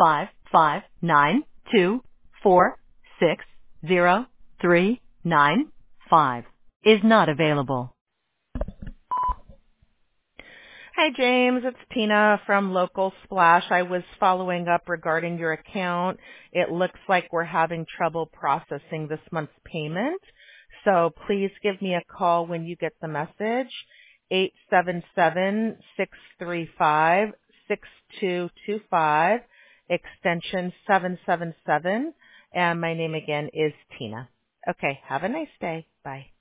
559246039 is not available. Hi, James. It's Tina from Local Splash. I was following up regarding your account. It looks like we're having trouble processing this month's payment. So please give me a call when you get the message, 877-635-6225, extension 777. And my name again is Tina. Okay, have a nice day. Bye.